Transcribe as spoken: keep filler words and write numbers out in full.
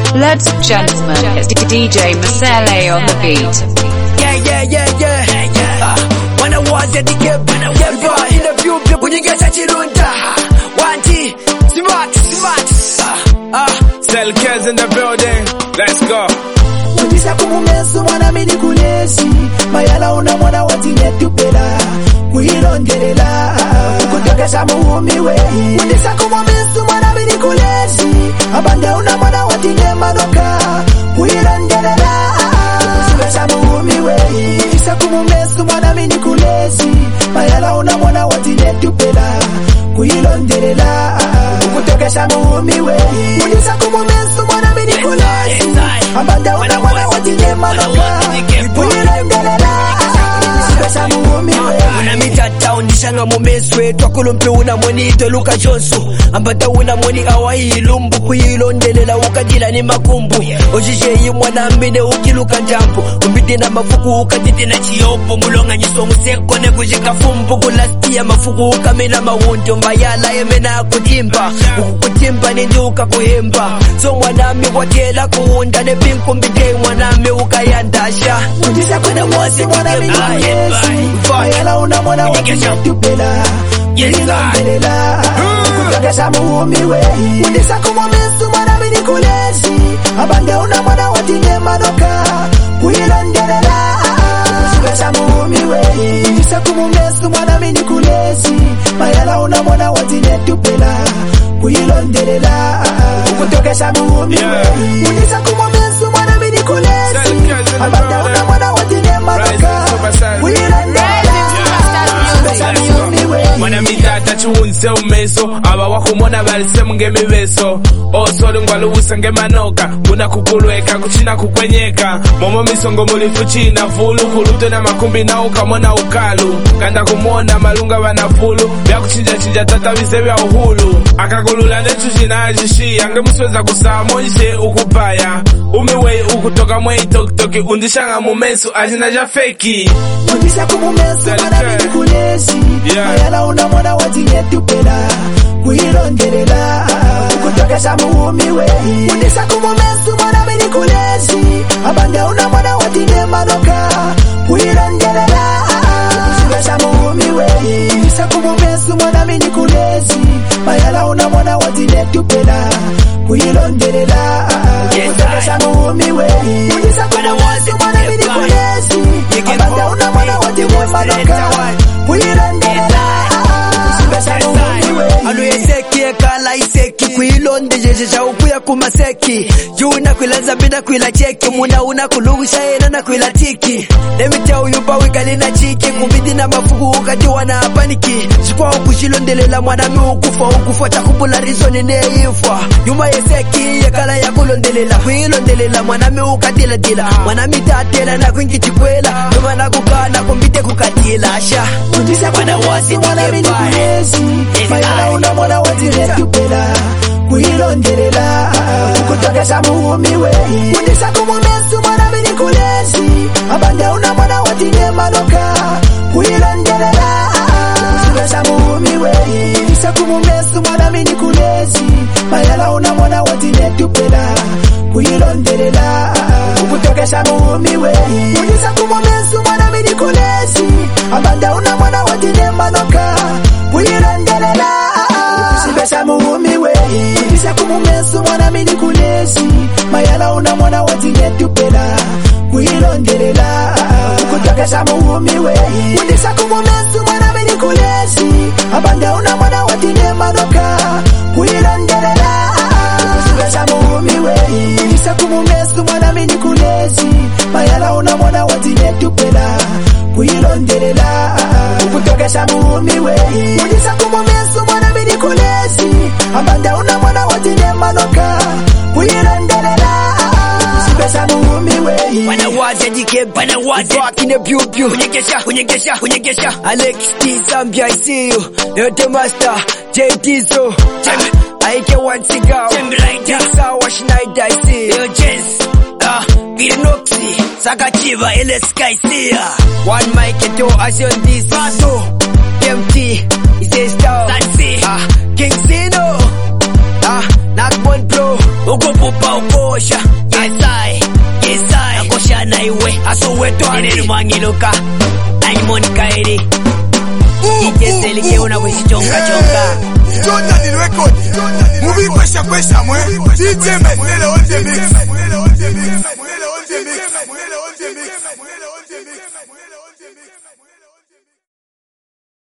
Ladies and gentlemen, it's D J Masele on the beat. Yeah, yeah, yeah, yeah, yeah. Uh, when I was at the camp, when I was in the view, when you get at Chirunta, one T, smart, smart. Uh, uh. Cell Kids in the building, let's go. Undisa kumumesu mwana mini kulesi mayala una mwana watine tupela kuilongelela kutokesha muhumiwe. Undisa kumumesu mwana mini kulesi abanda una mwana watine madoka kuilongelela kutokesha muhumiwe. Undisa kumumesu mwana mini kulesi mayala una mwana watine tupela kuilongelela kutokesha muhumiwe. Undisa kumumesu mwana mini kulesi abanda una mwana watine madoka kuilongelela kutokesha muhumiwe. Una mitata undishanga mumeswe twakulumpe una mwoni toluka jonsu ambata una mwoni awayi lumbu kuyilondelela ukadila ni makumbu ojisheyi mwana mbide ukiluka jampu umbide na mafuku ukadite na chiyopo mulonga nyiso museko ne kujika fumbu kulastia mafuku ukamena mawunto mbayala emena kutimba ukutimba nindi ukakuhemba so mwanami watela kuunda ne pinku mbide mwanami ukayandasha undisa kuna mwasi mwanami kulesi mayala una mwana watine tupela kuilongelela kutokesha muhumiwe. Undisa kumumesu mwana mini kulesi abanda una mwana watine madoka kuilongelela kutokesha muhumiwe. Undisa kumumesu mwana mini kulesi mayala una mwana watine tupela kuilongelela kutokesha muhumiwe. Undisa kumumesu mwana mini kulesi abanda una mwana watine madoka kuilongelela kutokesha muhumiwe. Mwana mitata chuunse umeso aba wakumona balise mungemi beso osolo ngwalubusa ngemanoka kuna kukulweka kuchina kukwenyeka momo misongo mulifu china fulu kuluto na makumbi na ukamona ukalu kanda kumona malunga wanafulu bya kuchinja chinja tata bize bya uhulu akakulula netu china ajishi ange musweza kusamo nje ukupaya umiwe ukutoka mwe itoktoki undishanga mumeso ajina ja feki. Undisa kumumesu mwana mini kulesi mayala una mwana watine tupela kuilongelela kutokesha muhumiwe. Undisa kumumesu mwana mini kulesi abanda una mwana watine madoka kuilongelela kutokesha muhumiwe. Undisa kumumesu mwana mini kulesi mayala una mwana watine tupela kuilongelela kutokesha muhumiwe. Undisa kumumesu mwana mini kulesi abanda una mwana watine madoka kuilongelela kutokesha muhumiwe. Anu yeseki ekala iseki kuilonde jejeja ukuya kumaseki yuna kwilanza bina kwila cheki muna una kulugusha ena na kwila tiki nemita uyupa wikalina chiki kumbidi na mafuku ukatiwa na paniki chikwa ukushilondelela mwanami ukufa ukufa chakubula rizoni neifwa yuma yeseki yekala ya kulondelela kuilondelela mwanami ukatila tila mwanami tatela na kwingi chikwela yuma na kukana kumbite kukatila asha. Undisa kumumesu mwana mini kulesi mayala una mwana watine tupela kuilongelela kutokesha muhumiwe. Undisa kumumesu mwana mini kulesi abanda una mwana watine madoka kuilongelela kutokesha muhumiwe. Undisa kumumesu mwana mini kulesi mayala una mwana watine tupela kuilongelela kutokesha muhumiwe. Undisa kumumesu mwana mini kulesi abanda una mwana watine madoka kuilongelela kutokesha muhumiwe. Undisa kumumesu mwana mini kulesi mayala una mwana watine tupela kuilongelela kutokesha muhumiwe. Undisa kumumesu mwana mini kulesi abanda una mwana watine madoka kuilongelela kutokesha muhumiwe. Undisa kumumesu mwana mini kulesi mayala una mwana watine tupela kuilongelela kutokesha muhumiwe. Undisa kumumesu mwana mini kulesi abanda una mwana watine madoka kuilongelela kutokesha muhumiwe. Bana waje dike bana waje back in the pew pew kunyegesha kunyegesha kunyegesha Alex T Zambia I see you the master J T so I can want to go Timberlake Sawa Schneider I see you Jess ah Girnoxi Sakachiva L S K see ya one mic and two action this Pato M T is a star ah King Sino ah Nakbon Pro ukupupa ukosha Yesai Yesai nakosha na iwe Asoweto aneri mwangiluka Animonika eri Ijezeli keuna kuchichonga chonga Jordan record Movie kwesha kwesha mwe D J Mesele on the mix